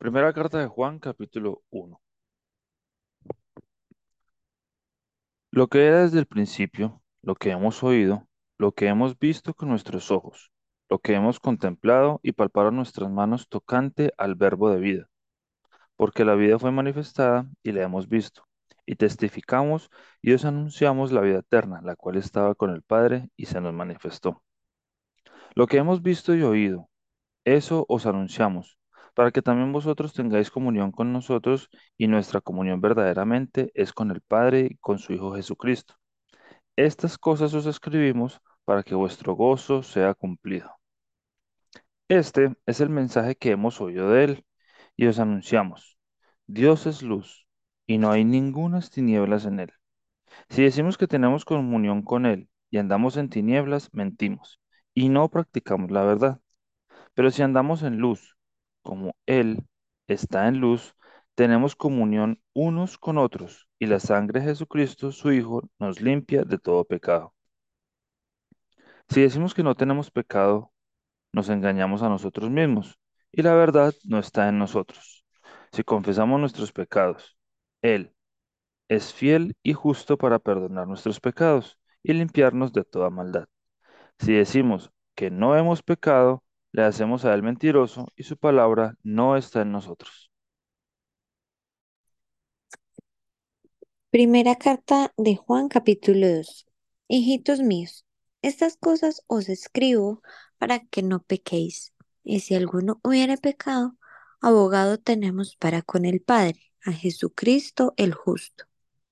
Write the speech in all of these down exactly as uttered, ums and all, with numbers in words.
Primera carta de Juan, capítulo uno. Lo que era desde el principio, lo que hemos oído, lo que hemos visto con nuestros ojos, lo que hemos contemplado y palpado nuestras manos tocante al verbo de vida, porque la vida fue manifestada y la hemos visto, y testificamos y os anunciamos la vida eterna, la cual estaba con el Padre y se nos manifestó. Lo que hemos visto y oído, eso os anunciamos, para que también vosotros tengáis comunión con nosotros, y nuestra comunión verdaderamente es con el Padre y con su Hijo Jesucristo. Estas cosas os escribimos para que vuestro gozo sea cumplido. Este es el mensaje que hemos oído de él y os anunciamos. Dios es luz y no hay ningunas tinieblas en él. Si decimos que tenemos comunión con él y andamos en tinieblas, mentimos y no practicamos la verdad. Pero si andamos en luz, como Él está en luz, tenemos comunión unos con otros, y la sangre de Jesucristo, su Hijo, nos limpia de todo pecado. Si decimos que no tenemos pecado, nos engañamos a nosotros mismos, y la verdad no está en nosotros. Si confesamos nuestros pecados, Él es fiel y justo para perdonar nuestros pecados y limpiarnos de toda maldad. Si decimos que no hemos pecado, le hacemos a él mentiroso y su palabra no está en nosotros. Primera carta de Juan, capítulo dos. Hijitos míos, estas cosas os escribo para que no pequéis. Y si alguno hubiere pecado, abogado tenemos para con el Padre, a Jesucristo el justo.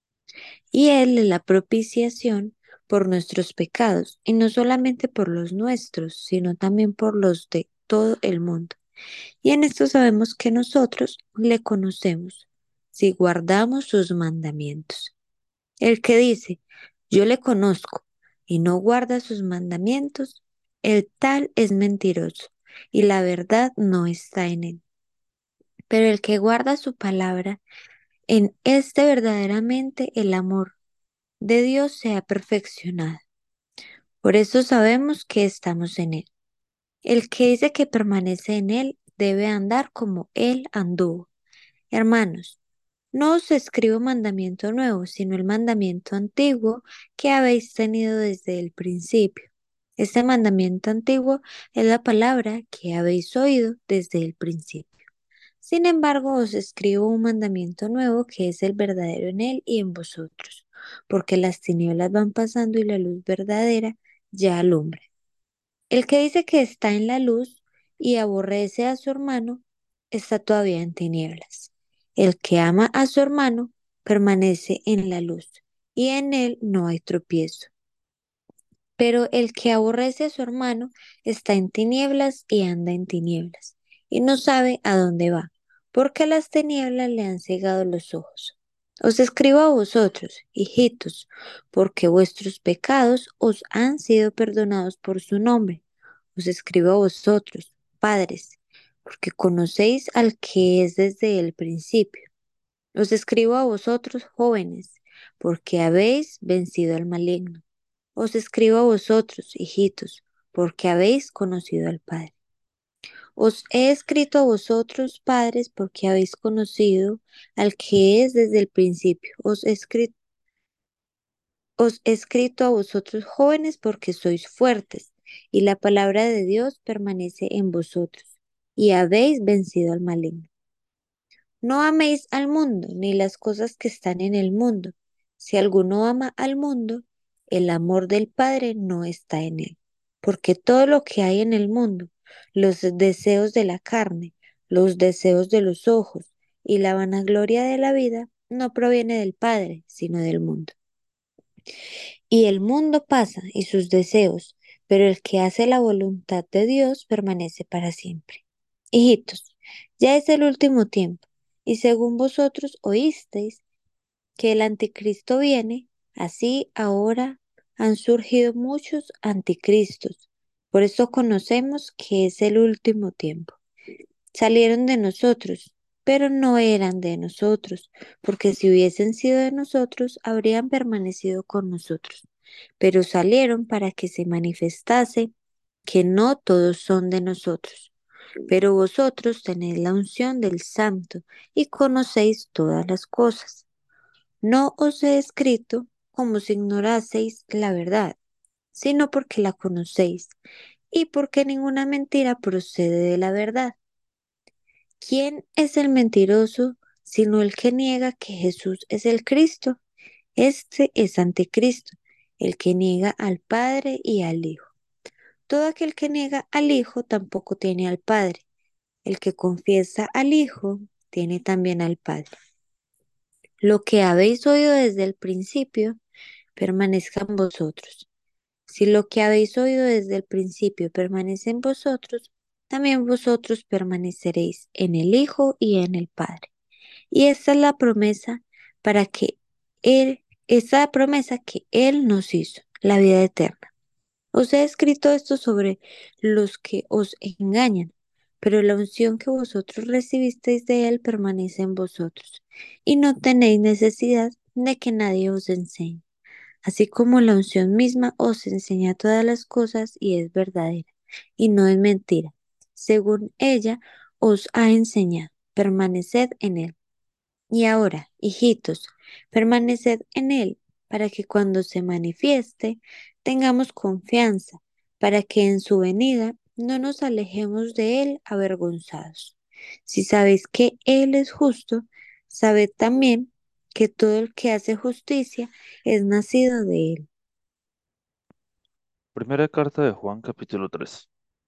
Y Él es la propiciación por nuestros pecados, y no solamente por los nuestros, sino también por los de todo el mundo. Y en esto sabemos que nosotros le conocemos, si guardamos sus mandamientos. El que dice, yo le conozco y no guarda sus mandamientos, el tal es mentiroso y la verdad no está en él. Pero el que guarda su palabra, en este verdaderamente el amor de Dios se ha perfeccionado. Por eso sabemos que estamos en él. El que dice que permanece en él debe andar como él anduvo. Hermanos, no os escribo mandamiento nuevo, sino el mandamiento antiguo que habéis tenido desde el principio. Este mandamiento antiguo es la palabra que habéis oído desde el principio. Sin embargo, os escribo un mandamiento nuevo que es el verdadero en él y en vosotros, porque las tinieblas van pasando y la luz verdadera ya alumbra. El que dice que está en la luz y aborrece a su hermano, está todavía en tinieblas. El que ama a su hermano permanece en la luz y en él no hay tropiezo. Pero el que aborrece a su hermano está en tinieblas y anda en tinieblas y no sabe a dónde va, porque las tinieblas le han cegado los ojos. Os escribo a vosotros, hijitos, porque vuestros pecados os han sido perdonados por su nombre. Os escribo a vosotros, padres, porque conocéis al que es desde el principio. Os escribo a vosotros, jóvenes, porque habéis vencido al maligno. Os escribo a vosotros, hijitos, porque habéis conocido al Padre. Os he escrito a vosotros, padres, porque habéis conocido al que es desde el principio. Os he escrito, os he escrito a vosotros, jóvenes, porque sois fuertes, y la palabra de Dios permanece en vosotros, y habéis vencido al maligno. No améis al mundo, ni las cosas que están en el mundo. Si alguno ama al mundo, el amor del Padre no está en él. Porque todo lo que hay en el mundo, los deseos de la carne, los deseos de los ojos y la vanagloria de la vida, no proviene del Padre, sino del mundo. Y el mundo pasa y sus deseos, pero el que hace la voluntad de Dios permanece para siempre. Hijitos, ya es el último tiempo, y según vosotros oísteis que el anticristo viene, así ahora han surgido muchos anticristos. Por eso conocemos que es el último tiempo. Salieron de nosotros, pero no eran de nosotros, porque si hubiesen sido de nosotros, habrían permanecido con nosotros. Pero salieron para que se manifestase que no todos son de nosotros. Pero vosotros tenéis la unción del Santo y conocéis todas las cosas. No os he escrito como si ignoraseis la verdad, sino porque la conocéis y porque ninguna mentira procede de la verdad. ¿Quién es el mentiroso sino el que niega que Jesús es el Cristo? Este es anticristo, el que niega al Padre y al Hijo. Todo aquel que niega al Hijo tampoco tiene al Padre. El que confiesa al Hijo tiene también al Padre. Lo que habéis oído desde el principio permanezca en vosotros. Si lo que habéis oído desde el principio permanece en vosotros, también vosotros permaneceréis en el Hijo y en el Padre. Y esta es la promesa para que Él, esta es la promesa que Él nos hizo, la vida eterna. Os he escrito esto sobre los que os engañan, pero la unción que vosotros recibisteis de Él permanece en vosotros, y no tenéis necesidad de que nadie os enseñe. Así como la unción misma os enseña todas las cosas y es verdadera, y no es mentira. Según ella os ha enseñado, permaneced en Él. Y ahora, hijitos, permaneced en Él, para que cuando se manifieste tengamos confianza, para que en su venida no nos alejemos de Él avergonzados. Si sabéis que Él es justo, sabed también que todo el que hace justicia es nacido de Él. Primera carta de Juan, capítulo tres.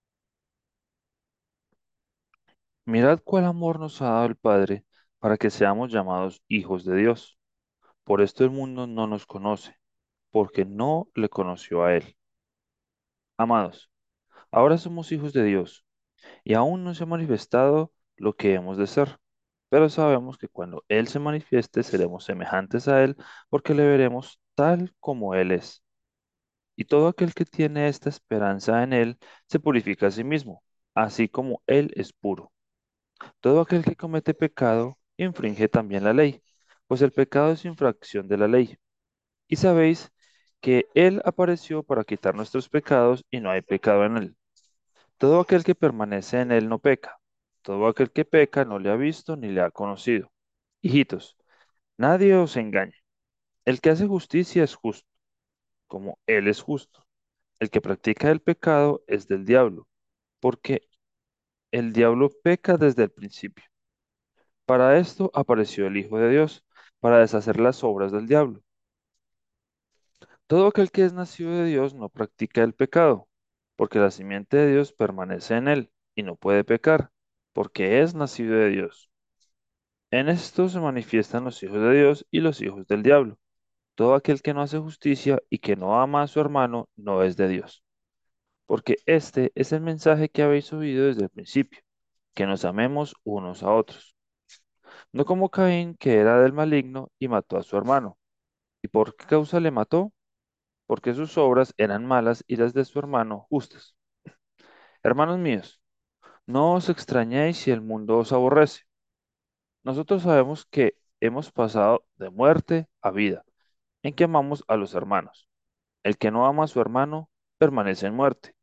Mirad cuál amor nos ha dado el Padre para que seamos llamados hijos de Dios. Por esto el mundo no nos conoce, porque no le conoció a Él. Amados, ahora somos hijos de Dios, y aún no se ha manifestado lo que hemos de ser. Pero sabemos que cuando Él se manifieste seremos semejantes a Él, porque le veremos tal como Él es. Y todo aquel que tiene esta esperanza en Él se purifica a sí mismo, así como Él es puro. Todo aquel que comete pecado infringe también la ley, pues el pecado es infracción de la ley. Y sabéis que Él apareció para quitar nuestros pecados y no hay pecado en Él. Todo aquel que permanece en Él no peca. Todo aquel que peca no le ha visto ni le ha conocido. Hijitos, nadie os engañe. El que hace justicia es justo, como Él es justo. El que practica el pecado es del diablo, porque el diablo peca desde el principio. Para esto apareció el Hijo de Dios, para deshacer las obras del diablo. Todo aquel que es nacido de Dios no practica el pecado, porque la simiente de Dios permanece en él y no puede pecar, porque es nacido de Dios. En esto se manifiestan los hijos de Dios y los hijos del diablo. Todo aquel que no hace justicia y que no ama a su hermano no es de Dios, porque este es el mensaje que habéis oído desde el principio, que nos amemos unos a otros. No como Caín, que era del maligno y mató a su hermano. ¿Y por qué causa le mató? Porque sus obras eran malas y las de su hermano justas. Hermanos míos, no os extrañéis si el mundo os aborrece. Nosotros sabemos que hemos pasado de muerte a vida, en que amamos a los hermanos. El que no ama a su hermano permanece en muerte.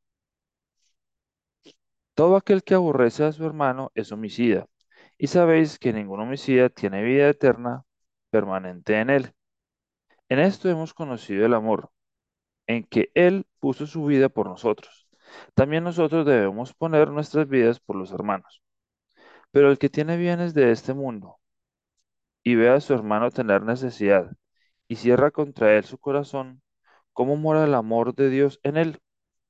Todo aquel que aborrece a su hermano es homicida, y sabéis que ningún homicida tiene vida eterna permanente en él. En esto hemos conocido el amor, en que Él puso su vida por nosotros. También nosotros debemos poner nuestras vidas por los hermanos. Pero el que tiene bienes de este mundo y ve a su hermano tener necesidad y cierra contra él su corazón, ¿cómo mora el amor de Dios en él?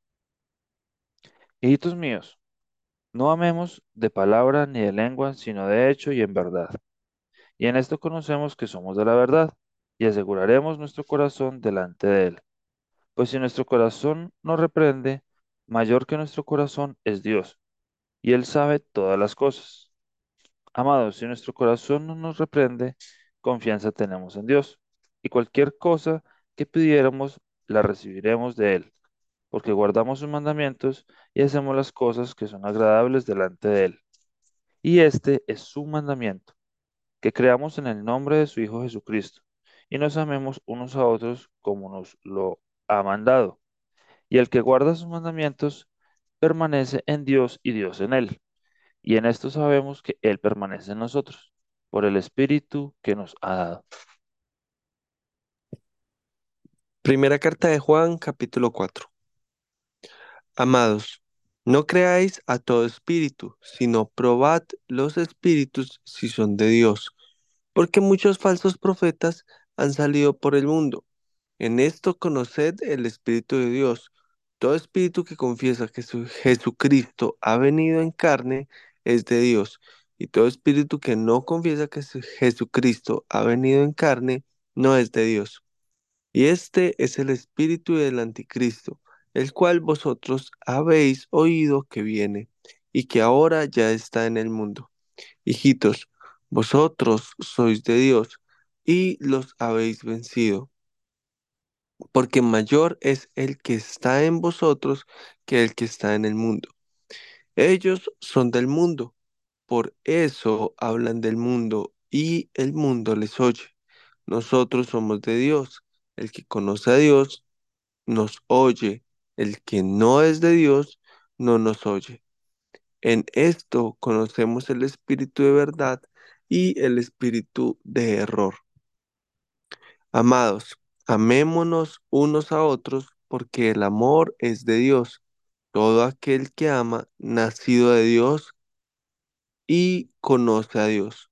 Hijitos míos, no amemos de palabra ni de lengua, sino de hecho y en verdad. Y en esto conocemos que somos de la verdad y aseguraremos nuestro corazón delante de Él. Pues si nuestro corazón nos reprende, mayor que nuestro corazón es Dios, y Él sabe todas las cosas. Amados, si nuestro corazón no nos reprende, confianza tenemos en Dios, y cualquier cosa que pidiéramos, la recibiremos de Él, porque guardamos sus mandamientos y hacemos las cosas que son agradables delante de Él. Y este es su mandamiento, que creamos en el nombre de su Hijo Jesucristo, y nos amemos unos a otros como nos lo ha mandado. Y el que guarda sus mandamientos permanece en Dios y Dios en él. y en esto sabemos que Él permanece en nosotros, por el Espíritu que nos ha dado. Primera carta de Juan, capítulo cuatro. Amados, no creáis a todo espíritu, sino probad los espíritus si son de Dios, porque muchos falsos profetas han salido por el mundo. En esto conoced el Espíritu de Dios. Todo espíritu que confiesa que su- Jesucristo ha venido en carne es de Dios, y todo espíritu que no confiesa que su- Jesucristo ha venido en carne no es de Dios. Y este es el espíritu del anticristo, el cual vosotros habéis oído que viene, y que ahora ya está en el mundo. Hijitos, vosotros sois de Dios, y los habéis vencido, porque mayor es el que está en vosotros que el que está en el mundo. Ellos son del mundo, por eso hablan del mundo, y el mundo les oye. Nosotros somos de Dios. El que conoce a Dios nos oye, el que no es de Dios no nos oye. En esto conocemos el espíritu de verdad y el espíritu de error. Amados, amémonos unos a otros porque el amor es de Dios. Todo aquel que ama, nacido de Dios y conoce a Dios.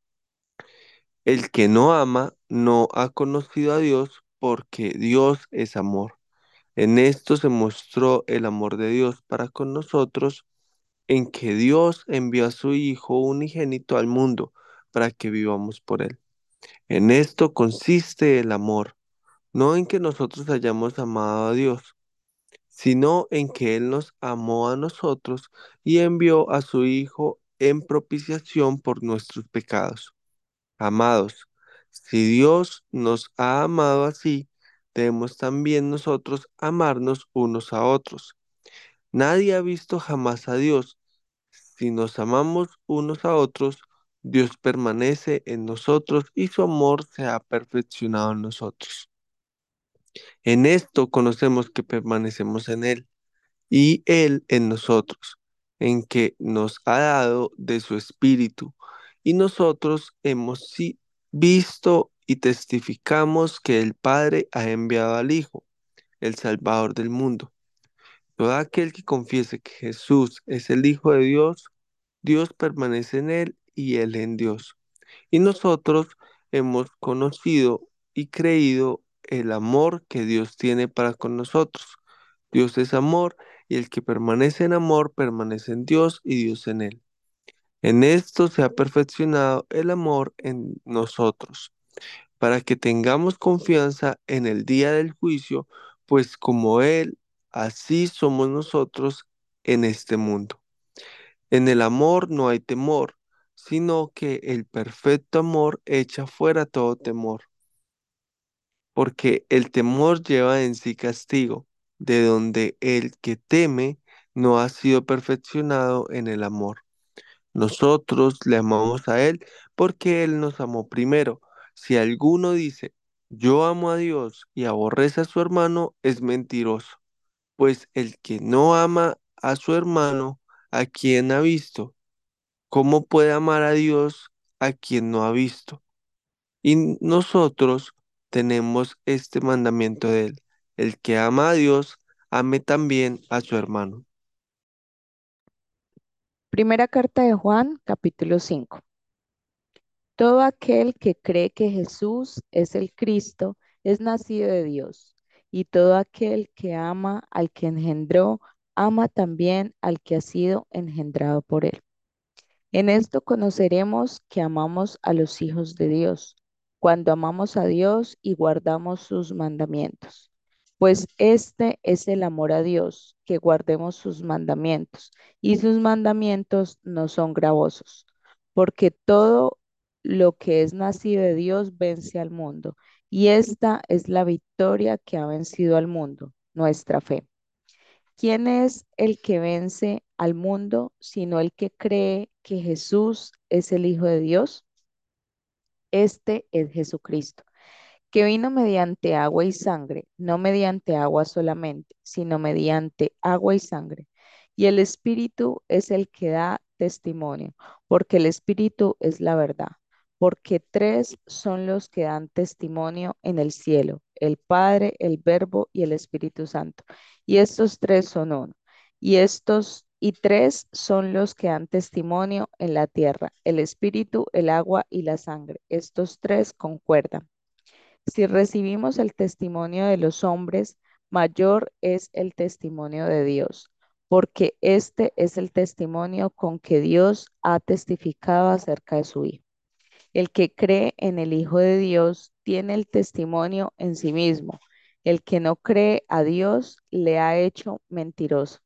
El que no ama, no ha conocido a Dios porque Dios es amor. En esto se mostró el amor de Dios para con nosotros, en que Dios envió a su Hijo unigénito al mundo para que vivamos por él. En esto consiste el amor, no en que nosotros hayamos amado a Dios, sino en que Él nos amó a nosotros y envió a su Hijo en propiciación por nuestros pecados. Amados, si Dios nos ha amado así, debemos también nosotros amarnos unos a otros. Nadie ha visto jamás a Dios. Si nos amamos unos a otros, Dios permanece en nosotros y su amor se ha perfeccionado en nosotros. En esto conocemos que permanecemos en Él y Él en nosotros, en que nos ha dado de su Espíritu, y nosotros hemos si- visto y testificamos que el Padre ha enviado al Hijo, el Salvador del mundo. Todo aquel que confiese que Jesús es el Hijo de Dios, Dios permanece en él y él en Dios. Y nosotros hemos conocido y creído el amor que Dios tiene para con nosotros. Dios es amor y el que permanece en amor permanece en Dios y Dios en él. En esto se ha perfeccionado el amor en nosotros, para que tengamos confianza en el día del juicio, pues como Él, así somos nosotros en este mundo. En el amor no hay temor, sino que el perfecto amor echa fuera todo temor, porque el temor lleva en sí castigo, de donde el que teme no ha sido perfeccionado en el amor. Nosotros le amamos a Él porque Él nos amó primero. Si alguno dice, yo amo a Dios y aborrece a su hermano, es mentiroso, pues el que no ama a su hermano, a quien ha visto, ¿cómo puede amar a Dios a quien no ha visto? Y nosotros tenemos este mandamiento de Él. El que ama a Dios, ame también a su hermano. Primera carta de Juan, capítulo cinco. Todo aquel que cree que Jesús es el Cristo es nacido de Dios, y todo aquel que ama al que engendró, ama también al que ha sido engendrado por él. En esto conoceremos que amamos a los hijos de Dios, cuando amamos a Dios y guardamos sus mandamientos. Pues este es el amor a Dios, que guardemos sus mandamientos, y sus mandamientos no son gravosos, porque todo lo que es nacido de Dios vence al mundo, y esta es la victoria que ha vencido al mundo, nuestra fe. ¿Quién es el que vence al mundo sino el que cree que Jesús es el Hijo de Dios? Este es Jesucristo, que vino mediante agua y sangre, no mediante agua solamente, sino mediante agua y sangre. Y el Espíritu es el que da testimonio, porque el Espíritu es la verdad. Porque tres son los que dan testimonio en el cielo, el Padre, el Verbo y el Espíritu Santo. Y estos tres son uno. Y estos y tres son los que dan testimonio en la tierra, el Espíritu, el agua y la sangre. Estos tres concuerdan. Si recibimos el testimonio de los hombres, mayor es el testimonio de Dios, porque este es el testimonio con que Dios ha testificado acerca de su Hijo. El que cree en el Hijo de Dios tiene el testimonio en sí mismo. El que no cree a Dios le ha hecho mentiroso,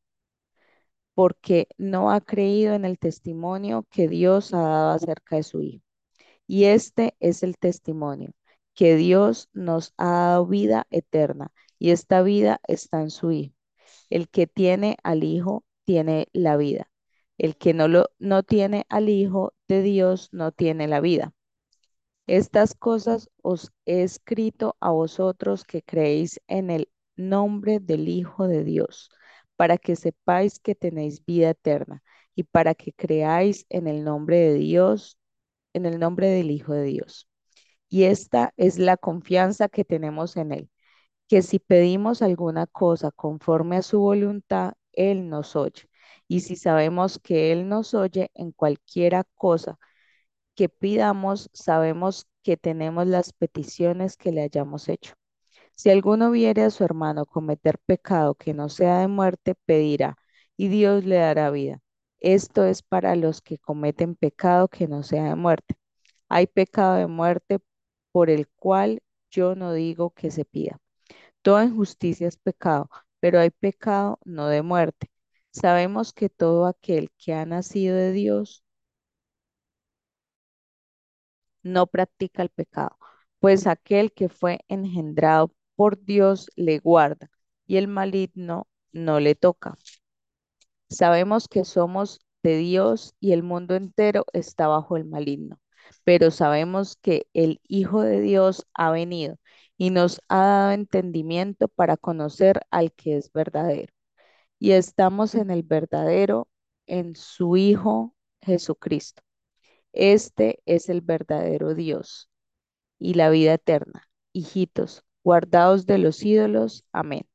porque no ha creído en el testimonio que Dios ha dado acerca de su Hijo. Y este es el testimonio, que Dios nos ha dado vida eterna, y esta vida está en su Hijo. El que tiene al Hijo tiene la vida. El que no lo no tiene al Hijo de Dios no tiene la vida. Estas cosas os he escrito a vosotros que creéis en el nombre del Hijo de Dios, para que sepáis que tenéis vida eterna, y para que creáis en el nombre de Dios, en el nombre del Hijo de Dios. Y esta es la confianza que tenemos en Él, que si pedimos alguna cosa conforme a su voluntad, Él nos oye. Y si sabemos que Él nos oye en cualquiera cosa que pidamos, sabemos que tenemos las peticiones que le hayamos hecho. Si alguno viere a su hermano cometer pecado que no sea de muerte, pedirá, y Dios le dará vida. Esto es para los que cometen pecado que no sea de muerte. Hay pecado de muerte por el cual yo no digo que se pida. Toda injusticia es pecado, pero hay pecado no de muerte. Sabemos que todo aquel que ha nacido de Dios no practica el pecado, pues aquel que fue engendrado por Dios le guarda y el maligno no le toca. Sabemos que somos de Dios y el mundo entero está bajo el maligno, pero sabemos que el Hijo de Dios ha venido y nos ha dado entendimiento para conocer al que es verdadero. Y estamos en el verdadero, en su Hijo Jesucristo. Este es el verdadero Dios y la vida eterna. Hijitos, guardaos de los ídolos. Amén.